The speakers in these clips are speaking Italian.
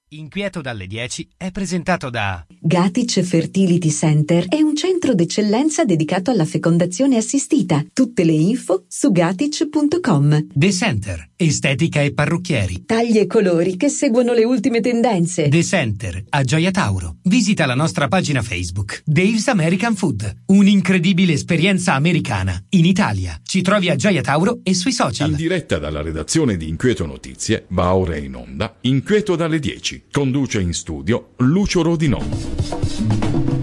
Inquieto dalle 10 è presentato da Gatic Fertility Center è un centro d'eccellenza dedicato alla fecondazione assistita. Tutte le info su gatic.com. The Center, estetica e parrucchieri. Tagli e colori che seguono le ultime tendenze. The Center, a Gioia Tauro. Visita la nostra pagina Facebook. Dave's American Food, un'incredibile esperienza americana in Italia. Ci trovi a Gioia Tauro e sui social. In diretta dalla redazione di Inquieto Notizie, va ora in onda Inquieto dalle 10. Conduce in studio Lucio Rodinò.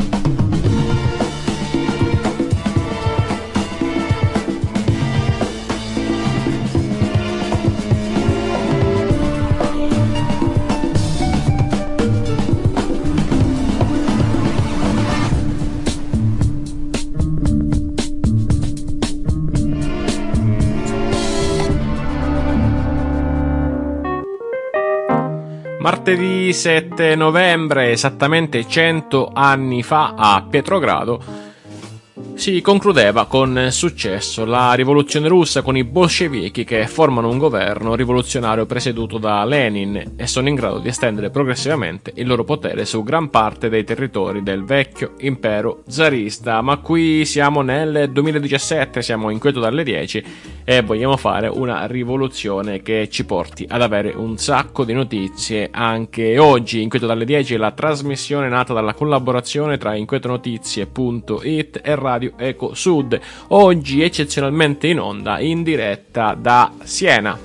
Martedì 7 novembre, esattamente 100 anni fa, a Pietrogrado, si concludeva con successo la rivoluzione russa con i bolscevichi che formano un governo rivoluzionario presieduto da Lenin e sono in grado di estendere progressivamente il loro potere su gran parte dei territori del vecchio impero zarista. Ma qui siamo nel 2017, siamo inquieto dalle 10 e vogliamo fare una rivoluzione che ci porti ad avere un sacco di notizie anche oggi. Inquieto dalle 10 è la trasmissione nata dalla collaborazione tra inquietonotizie.it e Radio Eco Sud, oggi eccezionalmente in onda in diretta da Siena.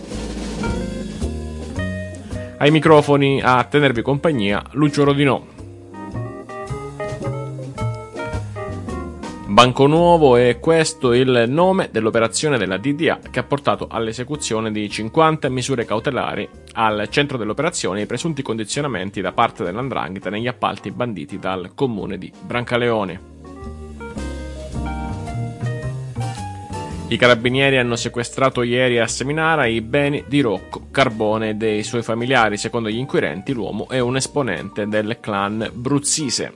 Ai microfoni a tenervi compagnia Lucio Rodinò. Banco Nuovo è questo il nome dell'operazione della DDA che ha portato all'esecuzione di 50 misure cautelari. Al centro dell'operazione i presunti condizionamenti da parte dell''ndrangheta negli appalti banditi dal comune di Brancaleone. I carabinieri hanno sequestrato ieri a Seminara i beni di Rocco Carbone e dei suoi familiari. Secondo gli inquirenti l'uomo è un esponente del clan Bruzzise.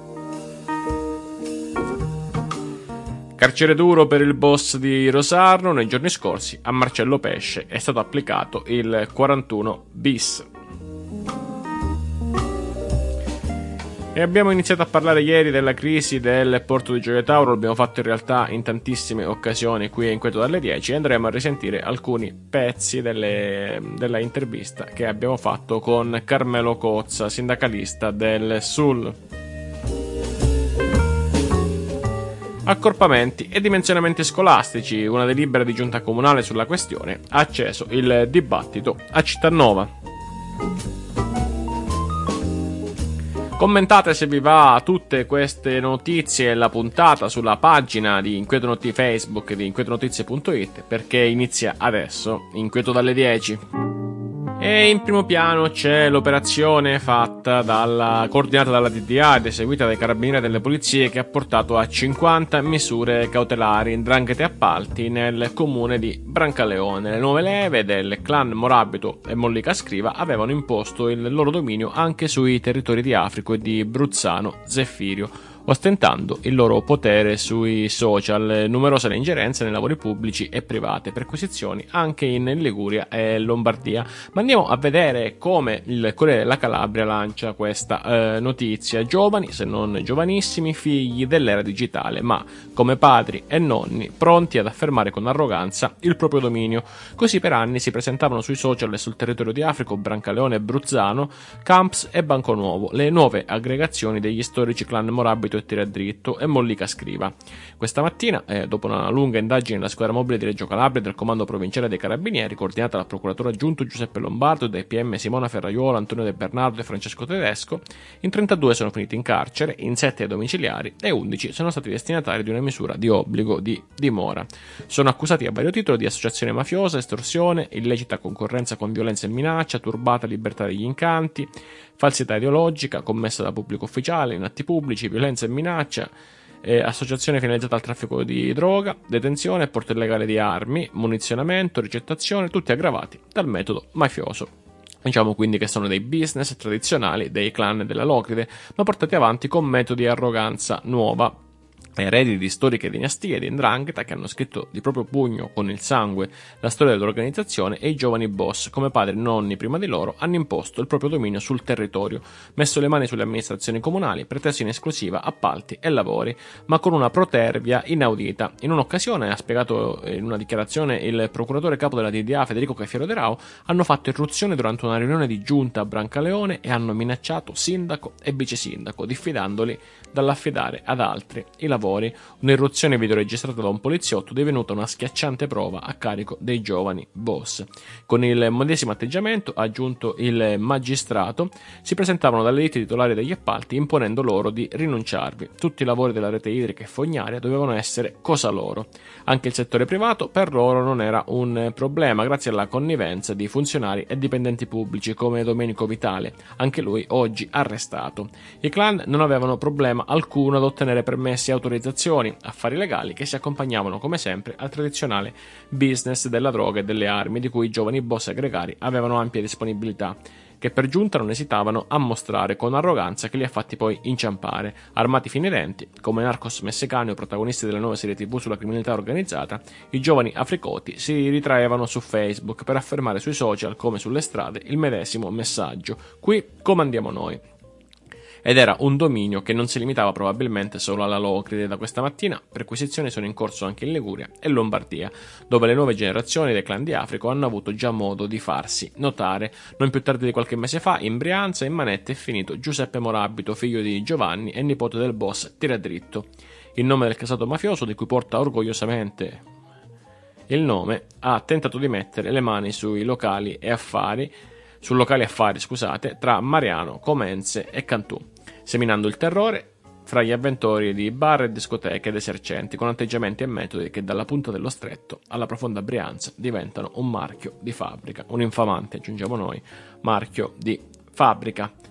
Carcere duro per il boss di Rosarno. Nei giorni scorsi a Marcello Pesce è stato applicato il 41 bis. E abbiamo iniziato a parlare ieri della crisi del porto di Gioia Tauro, l'abbiamo fatto in realtà in tantissime occasioni qui a Inquieto dalle 10 e andremo a risentire alcuni pezzi della intervista che abbiamo fatto con Carmelo Cozza, sindacalista del SUL. Accorpamenti e dimensionamenti scolastici, una delibera di giunta comunale sulla questione ha acceso il dibattito a Cittanova. Commentate se vi va tutte queste notizie e la puntata sulla pagina di Inquieto Notizie Facebook di inquietonotizie.it perché inizia adesso Inquieto dalle 10. E in primo piano c'è l'operazione coordinata dalla DDA ed eseguita dai carabinieri delle polizie che ha portato a 50 misure cautelari in 'ndrangheta e appalti nel comune di Brancaleone. Le nuove leve del clan Morabito e Mollica Scriva avevano imposto il loro dominio anche sui territori di Africo e di Bruzzano Zeffirio, ostentando il loro potere sui social, numerose le ingerenze nei lavori pubblici e private, perquisizioni anche in Liguria e Lombardia. Ma andiamo a vedere come il Corriere della Calabria lancia questa notizia. Giovani, se non giovanissimi, figli dell'era digitale, ma come padri e nonni pronti ad affermare con arroganza il proprio dominio. Così per anni si presentavano sui social e sul territorio di Africa, Brancaleone e Bruzzano, Camps e Banco Nuovo, le nuove aggregazioni degli storici clan Morabito e Tira Dritto e Mollica Scriva. Questa mattina, dopo una lunga indagine della squadra mobile di Reggio Calabria e del comando provinciale dei carabinieri, coordinata dal procuratore aggiunto Giuseppe Lombardo e dai PM Simona Ferraiuolo, Antonio De Bernardo e Francesco Tedesco, in 32 sono finiti in carcere, in 7 ai domiciliari e 11 sono stati destinatari di una misura di obbligo di dimora. Sono accusati a vario titolo di associazione mafiosa, estorsione, illecita concorrenza con violenza e minaccia, turbata libertà degli incanti, falsità ideologica commessa da pubblico ufficiale in atti pubblici, violenza e minaccia, associazione finalizzata al traffico di droga, detenzione e porto illegale di armi, munizionamento, ricettazione, tutti aggravati dal metodo mafioso. Diciamo quindi che sono dei business tradizionali dei clan della Locride, ma portati avanti con metodi e arroganza nuova. eredi di storiche dinastie di 'ndrangheta che hanno scritto di proprio pugno con il sangue la storia dell'organizzazione, e i giovani boss, come padri e nonni prima di loro, hanno imposto il proprio dominio sul territorio, messo le mani sulle amministrazioni comunali, preteso in esclusiva appalti e lavori, ma con una protervia inaudita. In un'occasione, ha spiegato in una dichiarazione il procuratore capo della DDA Federico Cafiero De Rao, hanno fatto irruzione durante una riunione di giunta a Brancaleone e hanno minacciato sindaco e vice sindaco, diffidandoli dall'affidare ad altri i lavori. Un'irruzione videoregistrata da un poliziotto divenuta una schiacciante prova a carico dei giovani boss. Con il medesimo atteggiamento, ha aggiunto il magistrato, si presentavano dalle ditte titolari degli appalti imponendo loro di rinunciarvi. Tutti i lavori della rete idrica e fognaria dovevano essere cosa loro. Anche il settore privato per loro non era un problema, grazie alla connivenza di funzionari e dipendenti pubblici come Domenico Vitale, anche lui oggi arrestato. I clan non avevano problema alcuno ad ottenere permessi e autorizzazioni, affari legali che si accompagnavano come sempre al tradizionale business della droga e delle armi, di cui i giovani boss aggregari avevano ampia disponibilità, che per giunta non esitavano a mostrare con arroganza che li ha fatti poi inciampare. Armati finirenti, come narcos messicani o protagonisti delle nuove serie TV sulla criminalità organizzata, i giovani africoti si ritraevano su Facebook per affermare sui social come sulle strade il medesimo messaggio: qui comandiamo noi. Ed era un dominio che non si limitava probabilmente solo alla Locride. Da questa mattina perquisizioni sono in corso anche in Liguria e Lombardia, dove le nuove generazioni dei clan di Africa hanno avuto già modo di farsi notare. Non più tardi di qualche mese fa, in Brianza, in manette è finito Giuseppe Morabito, figlio di Giovanni e nipote del boss Tiradritto. Il nome del casato mafioso, di cui porta orgogliosamente il nome, ha tentato di mettere le mani sui locali affari, tra Mariano, Comenze e Cantù, seminando il terrore fra gli avventori di bar e discoteche ed esercenti, con atteggiamenti e metodi che dalla punta dello Stretto alla profonda Brianza diventano un marchio di fabbrica, un infamante, aggiungiamo noi, marchio di fabbrica.